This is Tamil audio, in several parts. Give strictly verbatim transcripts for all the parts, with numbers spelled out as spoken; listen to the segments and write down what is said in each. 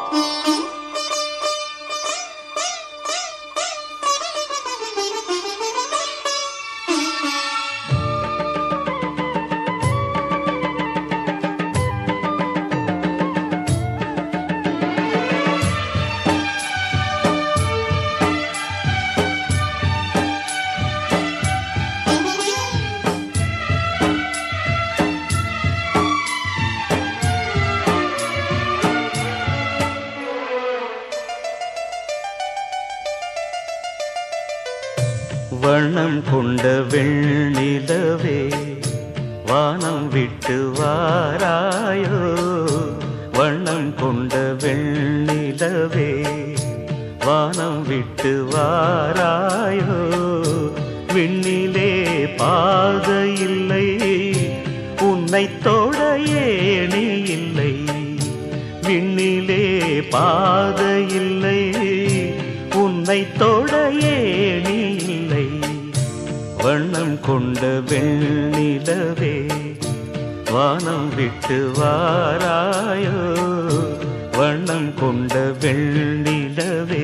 வண்ணம் கொண்ட வெண்ணிலவே வானம் விட்டு வாராயோ, வண்ணம் கொண்ட வெண்ணிலவே வானம் விட்டு வாராயோ. விண்ணிலே பாதை இல்லை, உன்னை தொட ஏணி இல்லை. விண்ணிலே பாதை இல்லை, உன்னை தொட ஏணி இல்லை. வண்ணம் கொண்ட வெண்ணிலவே வானம் விட்டு வாராயோ, வண்ணம் கொண்ட வெண்ணிலவே.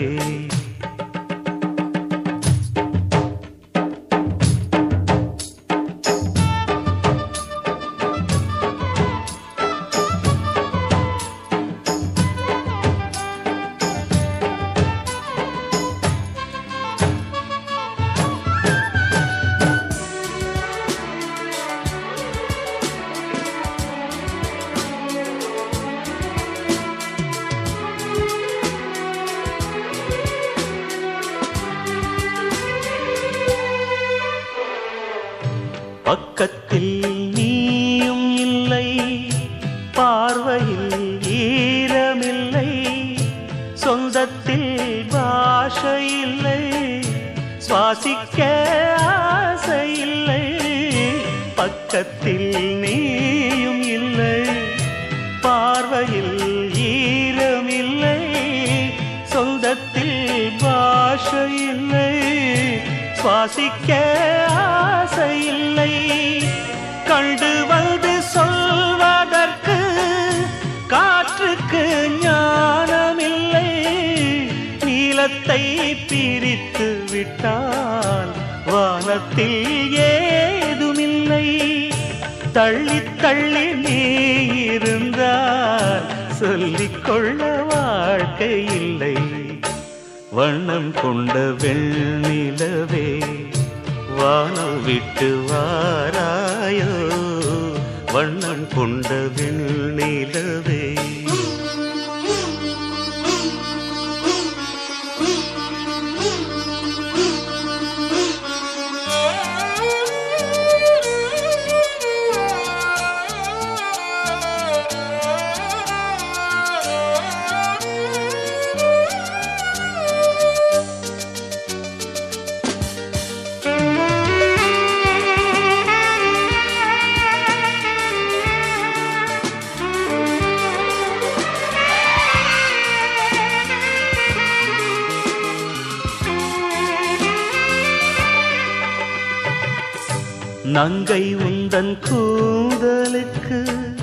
பக்கத்தில் நீயும் இல்லை, பார்வையில் ஈரமில்லை. சொந்தத்தில் பாஷை இல்லை, சுவாசிக்க ஆசை இல்லை. பக்கத்தில் நீயும் இல்லை, பார்வையில் ஈரமில்லை. சொந்தத்தில் பாஷை இல்லை, சுவாசிக்க ஆசை இல்லை. கண்டு வந்து சொல்வதற்கு காற்றுக்கு ஞானமில்லை. நீலத்தை பிரித்து விட்டால் வானத்தில் ஏதுமில்லை. தள்ளி தள்ளி நீ இருந்தால் சொல்லிக்கொள்ள வாழ்க்கை இல்லை. வண்ணம் கொண்ட வெண்ணிலவே வானம் விட்டு வாராயோ, வண்ணம் கொண்ட வெண்ணிலவே. நங்கை உந்தன் கூந்தலுக்கு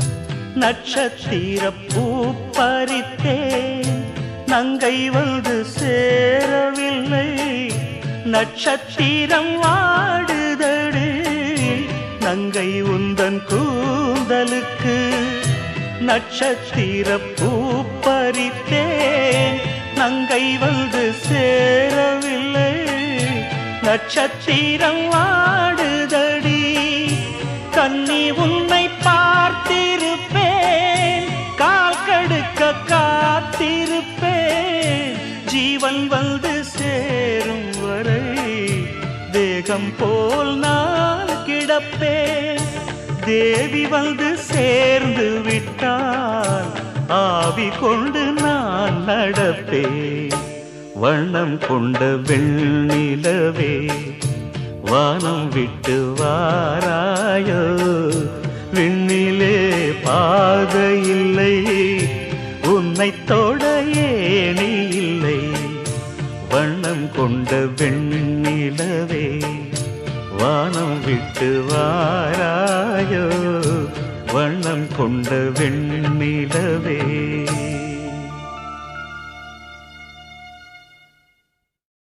நட்சத்திர பூ பறித்தேன். நங்கை வந்து சேரவில்லை, நட்சத்திரம் வாடுதடு. நங்கை உந்தன் கூந்தலுக்கு நட்சத்திர பூ பறித்தேன். நங்கை வந்து சேரவில்லை, நட்சத்திரம் வாடுதடி. கண்ணி உன்னை பார்த்திருப்பேன், கால் கடுக்க காத்திருப்பேன். ஜீவன் வந்து சேரும் வரை தேகம் போல் நான் கிடப்பேன். தேவி வந்து சேர்ந்து விட்டால் ஆவி கொண்டு நான் நடப்பேன். வண்ணம் கொண்ட வெண்ணிலவே வானம் விட்டு வாராயோ, விண்ணிலே பாதை இல்லை, உன்னை தொட ஏணி இல்லை. வண்ணம் கொண்ட வெண்ணிலவே வானம் விட்டு வாராயோ, வண்ணம் கொண்ட வெண்ணிலவே.